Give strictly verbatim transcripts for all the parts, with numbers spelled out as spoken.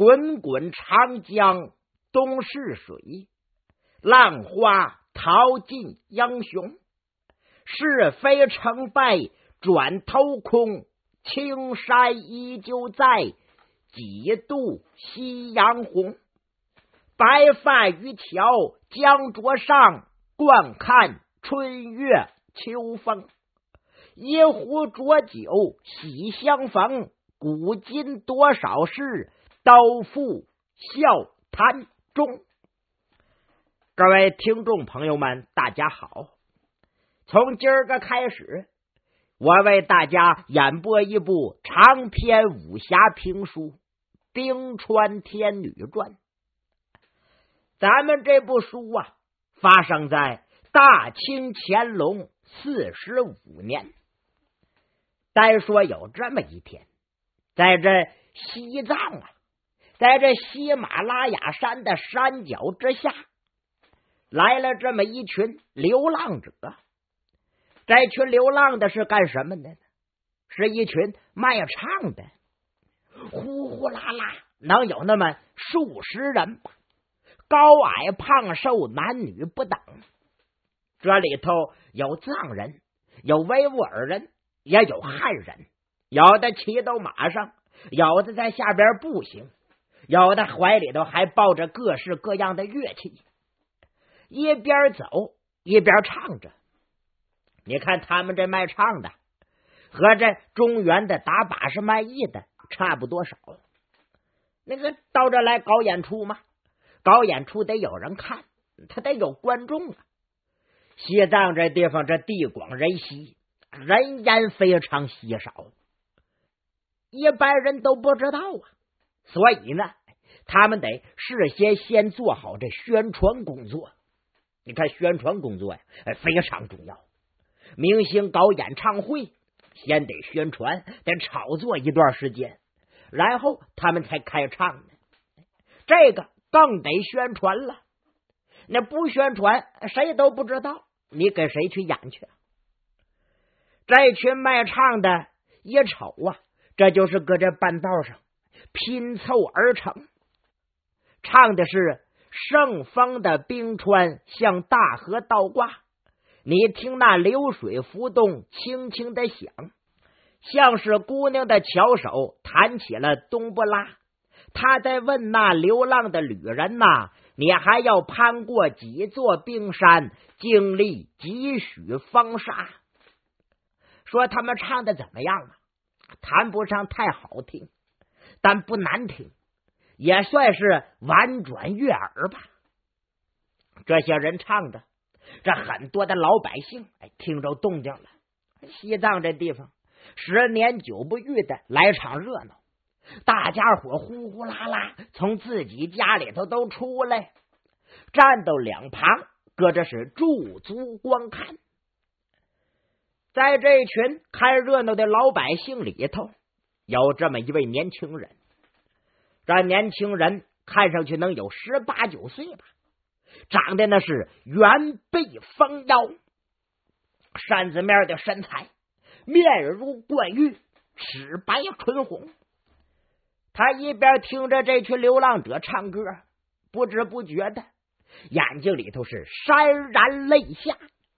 滚滚长江东逝水，浪花淘尽英雄。是非成败转头空，青山依旧在，几度夕阳红。白帆渔樵江桌上，观看春月秋风。一壶浊酒喜相逢，古今多少事，都付笑谈中。各位听众朋友们，大家好。从今儿个开始，我为大家演播一部长篇武侠评书《冰川天女传》。咱们这部书啊，发生在大清乾隆四十五年。单说有这么一天，在这西藏啊，在这喜马拉雅山的山脚之下，来了这么一群流浪者。这群流浪的是干什么的呢？是一群卖唱的，呼呼啦啦，能有那么数十人吧，高矮胖瘦男女不等。这里头有藏人，有维吾尔人，也有汉人，有的骑到马上，有的在下边步行，有的怀里头还抱着各式各样的乐器，一边走一边唱着。你看他们这卖唱的和这中原的打把式卖艺的差不多少。那个到这来搞演出嘛，搞演出得有人看，他得有观众啊。西藏这地方这地广人稀，人烟非常稀少，一般人都不知道啊。所以呢，他们得事先先做好这宣传工作。你看宣传工作呀，非常重要。明星搞演唱会，先得宣传，得炒作一段时间，然后他们才开唱呢。这个更得宣传了，那不宣传谁都不知道，你给谁去演去？这群卖唱的一瞅啊，这就是搁这半道上拼凑而成，唱的是盛风的冰川向大河倒挂。你听那流水浮动轻轻的响，像是姑娘的巧手弹起了冬不拉。他在问那流浪的旅人呐、啊，你还要攀过几座冰山，经历几许风沙。说他们唱的怎么样啊？谈不上太好听，但不难听，也算是婉转悦耳吧。这些人唱的，这很多的老百姓哎听着动静了。西藏这地方十年久不遇的来场热闹，大家伙呼呼啦啦从自己家里头都出来，站到两旁，搁着是驻足观看。在这群看热闹的老百姓里头，有这么一位年轻人。这年轻人看上去能有十八九岁吧，长得那是圆背丰腰，扇子面的身材，面如冠玉，齿白唇红。他一边听着这群流浪者唱歌，不知不觉的眼睛里头是潸然泪下。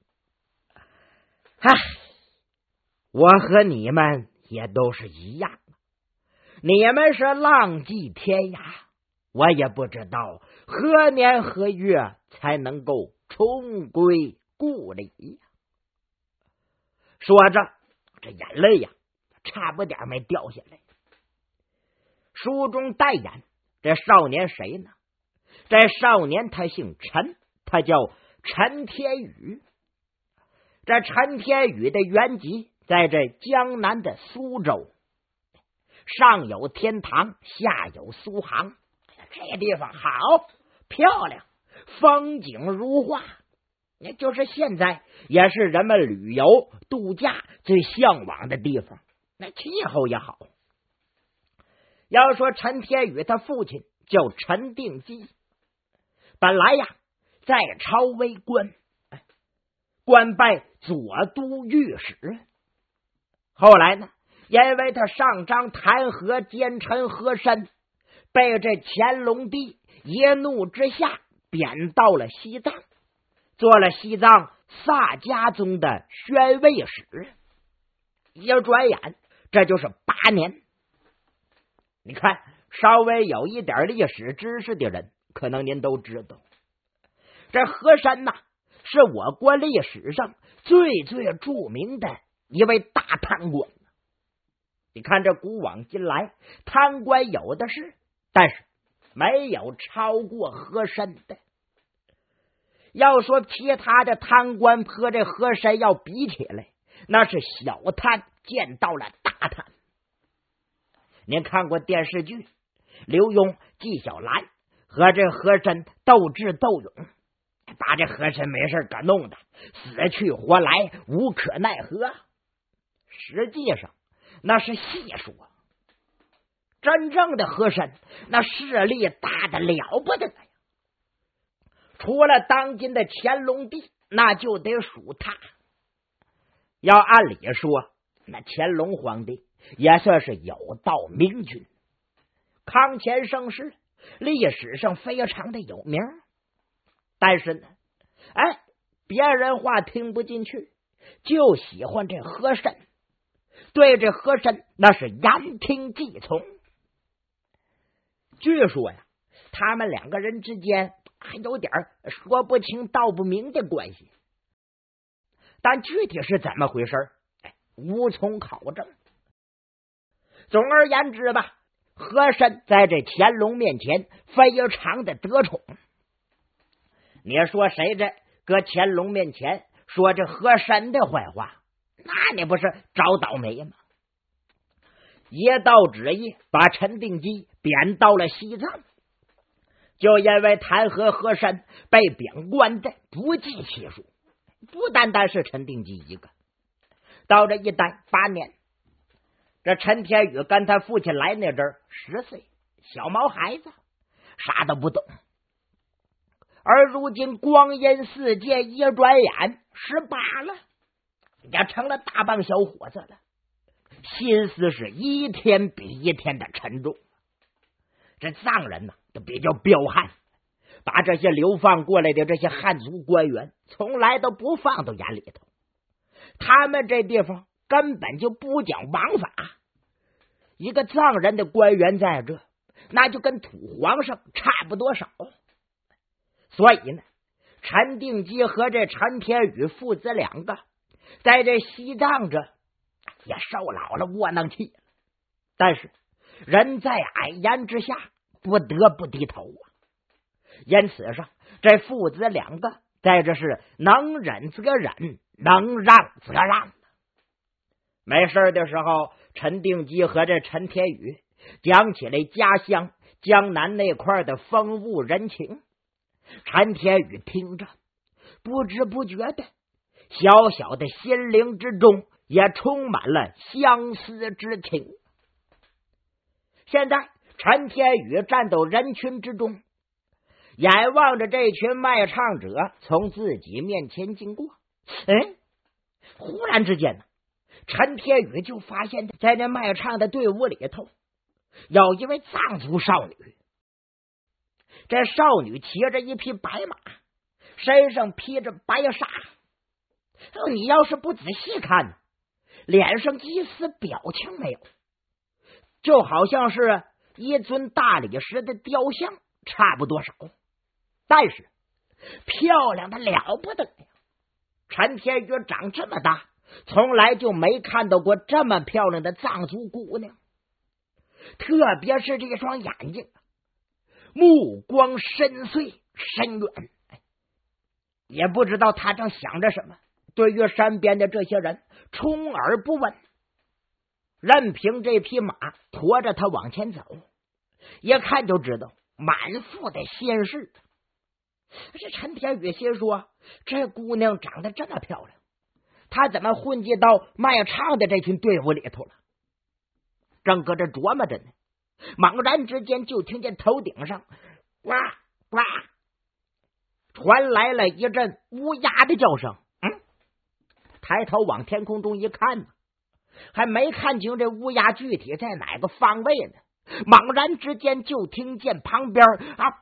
唉，我和你们也都是一样，你们是浪迹天涯，我也不知道何年何月才能够重归故里。说着，这眼泪呀，差不点没掉下来。书中代言这少年谁呢？这少年他姓陈，他叫陈天宇。这陈天宇的原籍在这江南的苏州，上有天堂，下有苏杭，这地方好漂亮，风景如画，那就是现在也是人们旅游度假最向往的地方，那气候也好。要说陈天宇他父亲叫陈定基，本来呀在朝为官，官拜左都御史，后来呢因为他上章弹劾奸臣和珅， 被这乾隆帝一怒之下贬到了西藏，做了西藏萨迦宗的宣慰使。一转眼这就是八年。你看，稍微有一点历史知识的人，可能您都知道，这和珅呐，是我国历史上最最著名的一位大贪官。你看这古往今来，贪官有的是，但是没有超过和珅的。要说其他的贪官和这和珅要比起来，那是小贪见到了大贪。您看过电视剧，刘墉、纪晓岚和这和珅斗智斗勇，把这和珅没事给弄的死去活来，无可奈何。实际上那是戏说，真正的和珅那势力大的了不得呀！除了当今的乾隆帝，那就得数他。要按理说，那乾隆皇帝也算是有道明君，康乾盛世，历史上非常的有名。但是呢，哎，别人话听不进去，就喜欢这和珅，对这和珅那是言听计从。据说呀，他们两个人之间还有点说不清道不明的关系，但具体是怎么回事，哎，无从考证。总而言之吧，和珅在这乾隆面前非常的得宠。你说谁这搁乾隆面前说这和珅的坏话，那你不是找倒霉吗？一道旨意把陈定基贬到了西藏，就因为弹劾和珅被贬官的不计其数，不单单是陈定基一个。到这一待八年，这陈天宇跟他父亲来那阵儿十岁，小毛孩子，啥都不懂。而如今光阴似箭，一转眼十八了，也成了大棒小伙子了，心思是一天比一天的沉重。这藏人呢，都比较彪悍，把这些流放过来的这些汉族官员从来都不放到眼里头。他们这地方根本就不讲王法，一个藏人的官员在这，那就跟土皇上差不多少。所以呢，陈定基和这陈天宇父子两个在这西藏这也受老了窝囊气，但是人在矮檐之下，不得不低头啊。因此上，这父子两个在这是能忍则忍，能让则让。没事的时候，陈定基和这陈天宇讲起来家乡江南那块的风物人情，陈天宇听着，不知不觉的小小的心灵之中也充满了相思之情。现在陈天宇站到人群之中，眼望着这群卖唱者从自己面前经过，哎，忽然之间呢，陈天宇就发现在这卖唱的队伍里头有一位藏族少女。这少女骑着一匹白马，身上披着白纱，你要是不仔细看，脸上一丝表情没有，就好像是一尊大理石的雕像差不多少，但是漂亮的了不得呀！陈天宇长这么大，从来就没看到过这么漂亮的藏族姑娘，特别是这双眼睛，目光深邃深远。也不知道他正想着什么，对于身边的这些人充耳不闻，任凭这匹马驮着他往前走，一看就知道满腹的心事。这陈天宇心说，这姑娘长得这么漂亮，她怎么混迹到卖唱的这群队伍里头了？正搁这琢磨着呢，猛然之间就听见头顶上呱呱传来了一阵乌鸦的叫声。嗯，抬头往天空中一看呢，还没看清这乌鸦具体在哪个方位呢， 猛然之间就听见旁边啊，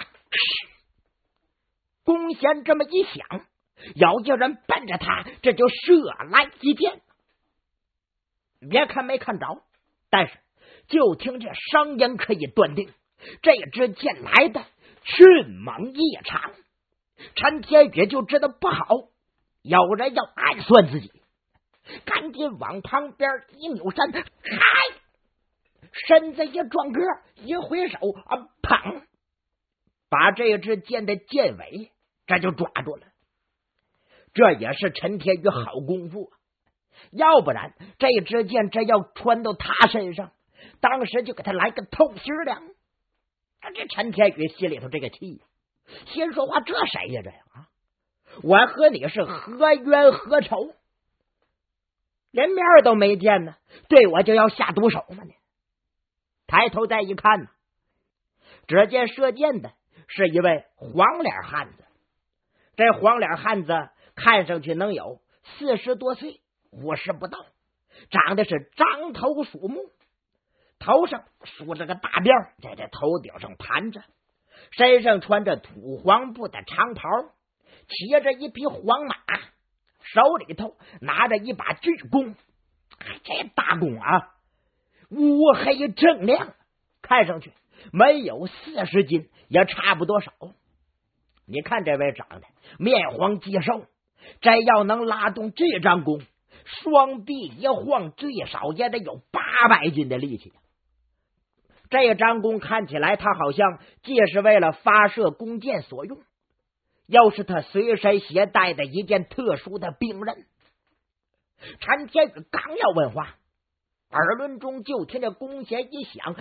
弓弦这么一响，有一个人奔着他这就射来一箭。别看没看着，但是就听这声音可以断定，这支箭来的迅猛异常。陈天宇就知道不好，有人要暗算自己，赶紧往旁边一扭身，嗨，身子一转个，一挥手啊，砰，把这支箭的箭尾这就抓住了。这也是陈天宇好功夫，要不然这支箭这要穿到他身上，当时就给他来个透心凉。这陈天宇心里头这个气，心说话，这谁呀这样啊？我和你是何冤何仇？连面都没见呢，对我就要下毒手吗？你抬头再一看呢，只见射箭的是一位黄脸汉子。这黄脸汉子看上去能有四十多岁，五十不到，长得是獐头鼠目，头上梳着个大辫，在这头顶上盘着，身上穿着土黄布的长袍，骑着一匹黄马，手里头拿着一把巨弓。这大弓啊，乌黑锃亮，看上去没有四十斤，也差不多少。你看这位长得面黄肌瘦，这要能拉动这张弓，双臂一晃，最少也得有八百斤的力气。这张弓看起来，他好像既是为了发射弓箭所用，又是他随身携带的一件特殊的兵刃。陈天宇刚要问话，耳轮中就听见弓弦一响，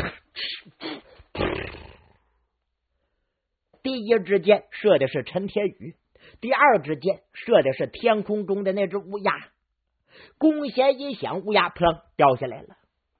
第一支箭射的是陈天宇，第二支箭射的是天空中的那只乌鸦。弓弦一响，乌鸦砰掉下来了。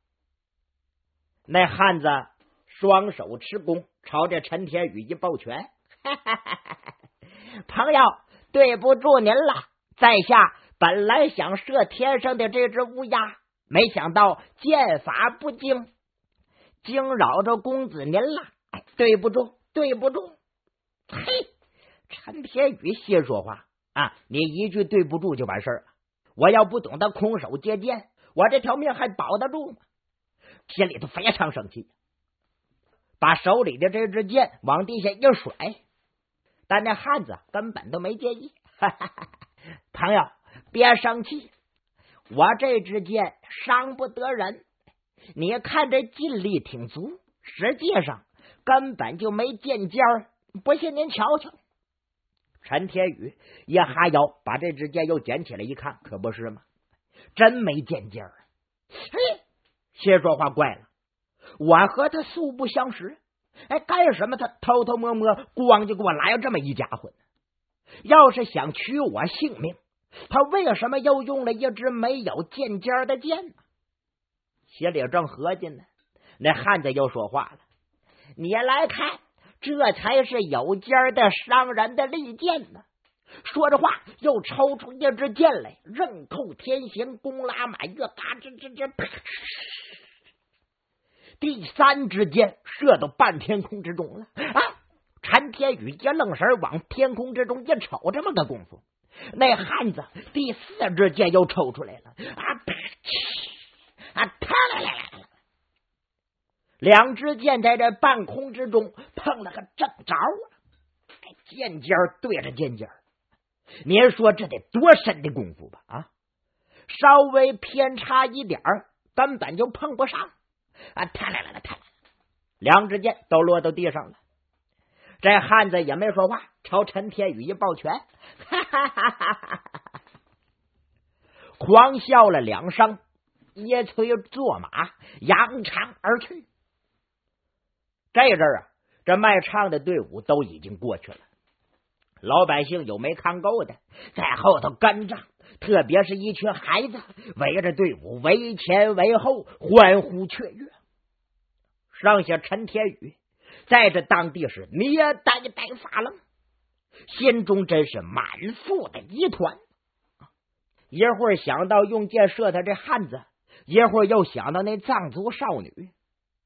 那汉子双手持弓，朝着陈天宇一抱拳，哈哈哈哈，朋友，对不住您了，在下本来想射天上的这只乌鸦，没想到箭法不精，惊扰着公子您了，哎，对不住，对不住。嘿，陈天宇心说话啊，你一句对不住就完事儿了。我要不懂得空手接箭，我这条命还保得住吗？心里头非常生气，把手里的这支箭往地下一甩，但那汉子根本都没介意。哈哈哈，朋友别生气，我这支箭伤不得人，你看这劲力挺足，实际上根本就没箭尖儿，不信您瞧瞧。陈天宇一哈腰，把这支箭又捡起来一看，可不是吗？真没箭尖儿。嘿，先说话怪了，我和他素不相识，哎，干什么他偷偷摸摸光就给我来这么一家伙呢？要是想取我性命，他为什么又用了一支没有箭尖的箭呢？心里正合计呢，那汉子又说话了，你来看，这才是有尖的伤人的利箭呢。说着话，又抽出一支箭来，刃扣天行，弓拉满月，嘎吱吱吱，啪！第三支箭射到半天空之中了啊！陈天宇一愣神，往天空之中一瞅，这么个功夫，那汉子第四支箭又抽出来了啊！啊！啪啦啦啦！两支箭在这半空之中碰了个正着，箭尖对着箭尖，您说这得多深的功夫吧？啊，稍微偏差一点儿，根本就碰不上啊！啪啦啦啦，啪啦，两支箭都落到地上了。这汉子也没说话，朝陈天宇一抱拳，哈哈哈哈哈哈，狂笑了两声，一催坐马扬长而去。这阵儿啊，这卖唱的队伍都已经过去了，老百姓有没看够的，在后头跟着，特别是一群孩子围着队伍围前围后，欢呼雀跃。剩下陈天宇在这当地是捏呆呆发愣，心中真是满腹的疑团。一会儿想到用箭射他这汉子，一会儿又想到那藏族少女，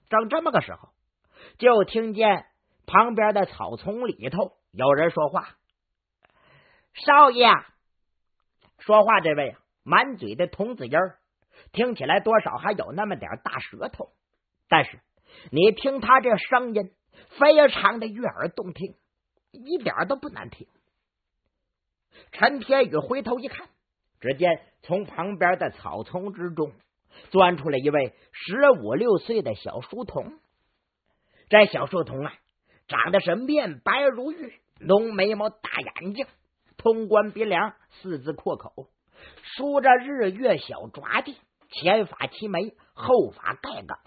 正这么个时候，就听见旁边的草丛里头有人说话。少爷，说话这位满嘴的童子音儿，听起来多少还有那么点大舌头，但是你听他这声音非常的悦耳动听，一点都不难听。陈天宇回头一看，只见从旁边的草丛之中钻出来一位十五六岁的小书童。这小书童啊，长得是面白如玉，浓眉毛，大眼睛，通关鼻梁，四字阔口，梳着日月小抓髻，前发齐眉，后发盖梗。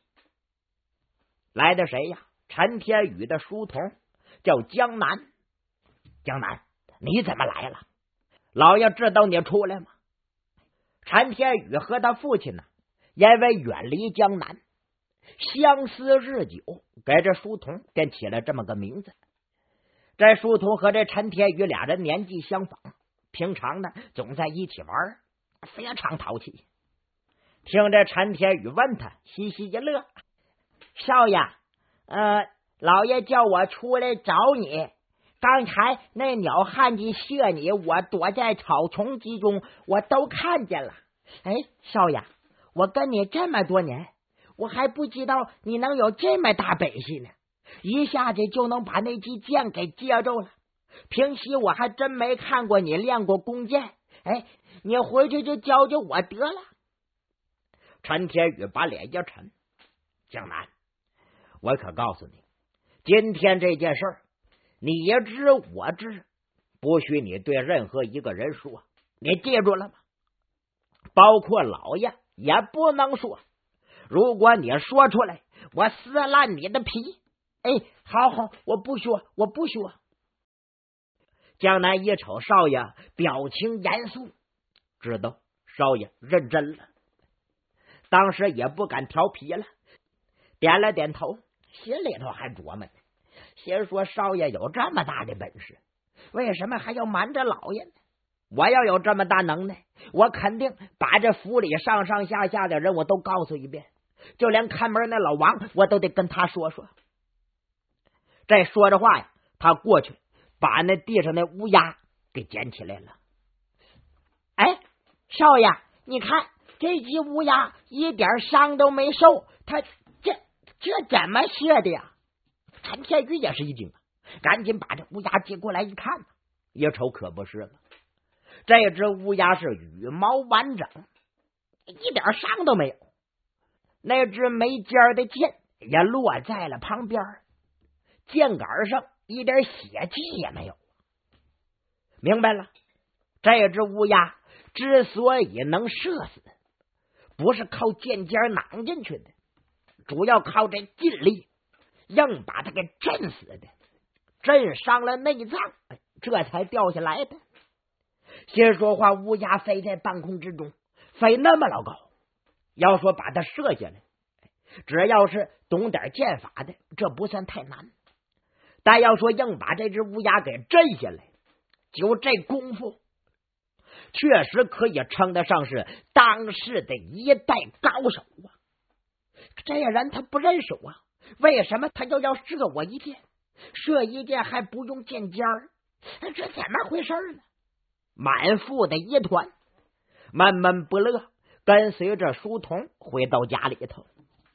来的谁呀？陈天宇的书童叫江南。江南，你怎么来了？老爷知道你出来吗？陈天宇和他父亲呢，因为远离江南，相思日久，给这书童便起了这么个名字。这书童和这陈天宇俩人年纪相仿，平常呢总在一起玩，非常淘气。听着陈天宇问他，嘻嘻一乐：“少爷，呃，老爷叫我出来找你。刚才那鸟汉子射你，我躲在草丛之中，我都看见了。哎，少爷，我跟你这么多年，我还不知道你能有这么大本事呢，一下子就能把那支箭给接住了。平时我还真没看过你练过弓箭，哎，你回去就教教我得了。”陈天宇把脸一沉：“江南，我可告诉你，今天这件事儿，你也知我知，不许你对任何一个人说，你记住了吗？包括老爷也不能说，如果你说出来，我撕烂你的皮。哎，好好，我不说，我不说。”江南一瞅少爷表情严肃，知道少爷认真了，当时也不敢调皮了，点了点头，心里头还琢磨呢，先说少爷有这么大的本事，为什么还要瞒着老爷呢？我要有这么大能耐，我肯定把这府里上上下下的人我都告诉一遍，就连看门那老王我都得跟他说说。这说着话呀，他过去把那地上那乌鸦给捡起来了。哎，少爷，你看这只乌鸦一点伤都没受，他这这怎么射的呀？陈天宇也是一惊，赶紧把这乌鸦接过来一看，一瞅可不是了，这只乌鸦是羽毛完整，一点伤都没有，那只没尖的箭也落在了旁边，箭杆上一点血迹也没有。明白了，这只乌鸦之所以能射死，不是靠箭尖攮进去的，主要靠这劲力，硬把它给震死的，震伤了内脏，这才掉下来的。先说话，乌鸦飞在半空之中，飞那么老高，要说把它射下来，只要是懂点箭法的，这不算太难。但要说硬把这只乌鸦给震下来，就这功夫，确实可以称得上是当世的一代高手啊！这人他不认手啊，为什么他就要射我一箭？射一箭还不用箭尖儿，这怎么回事呢？满腹的疑团，闷闷不乐，跟随着书童回到家里头。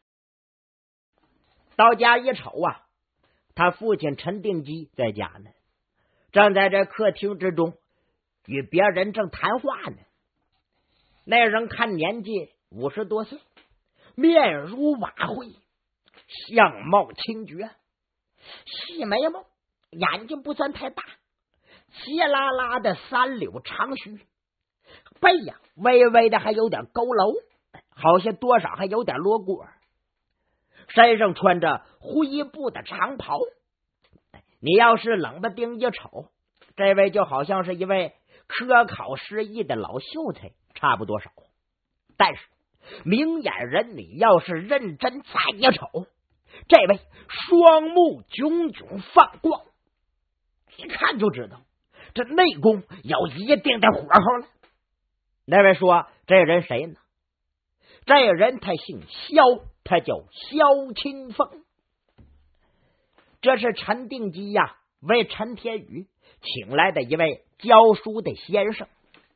到家一瞅啊，他父亲陈定基在家呢，正在这客厅之中与别人正谈话呢。那人看年纪五十多岁，面如瓦灰，相貌清绝，细眉毛，眼睛不算太大，稀拉拉的三绺长须，背呀微微的还有点佝偻，好像多少还有点罗锅，身上穿着灰布的长袍。你要是冷不丁一瞅，这位就好像是一位科考失意的老秀才差不多少。但是明眼人你要是认真再一瞅，这位双目炯炯放光，一看就知道这内功有一定的火候了。那位说这人谁呢？这人他姓萧， 他叫萧清风。这是陈定基呀、啊、为陈天宇请来的一位教书的先生。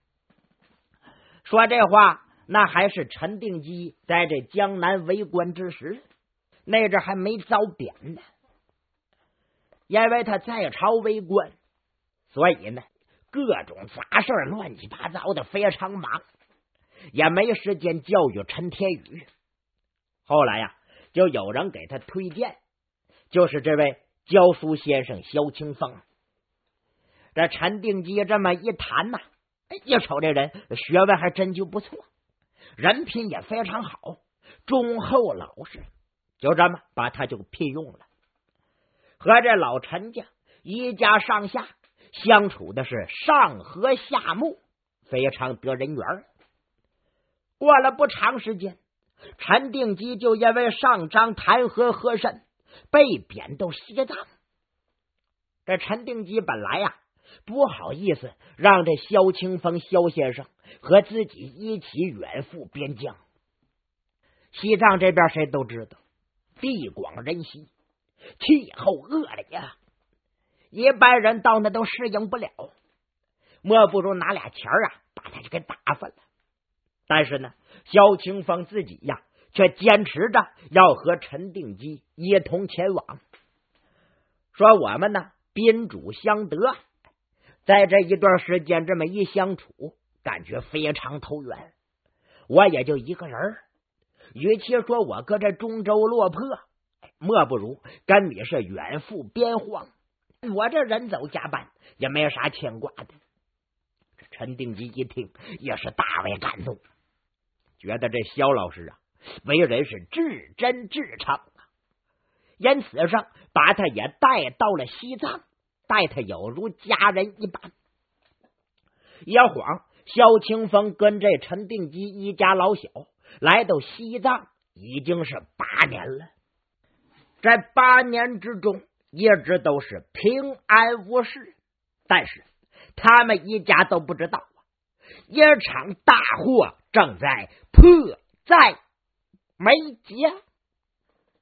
说这话那还是陈定基在这江南为官之时，那阵还没遭贬呢。因为他在朝为官，所以呢各种杂事乱七八糟的非常忙，也没时间教育陈天宇。后来呀、啊、就有人给他推荐，就是这位教书先生萧清风。这陈定基这么一谈呐、啊，一瞅这人学问还真就不错，人品也非常好，忠厚老实，就这么把他就聘用了。和这老陈家一家上下相处的是上和下睦，非常得人缘。过了不长时间，陈定基就因为上章弹劾和珅，被贬到西藏。这陈定基本来呀、啊、不好意思让这萧清风萧先生和自己一起远赴边疆。西藏这边谁都知道，地广人稀，气候恶劣呀，一般人到那都适应不了，莫不如拿俩钱啊把他就给打发了。但是呢，萧清风自己呀却坚持着要和陈定基一同前往，说我们呢宾主相得，在这一段时间这么一相处，感觉非常投缘。我也就一个人，与其说我搁这中州落魄，莫不如跟你是远赴边荒，我这人走家搬，也没啥牵挂的。陈定基一听也是大为感动，觉得这萧老师啊为人是至真至诚啊，因此上把他也带到了西藏，待他有如家人一般。一晃萧清风跟这陈定基一家老小来到西藏已经是八年了。在八年之中一直都是平安无事，但是他们一家都不知道啊，一场大祸正在迫在眉睫。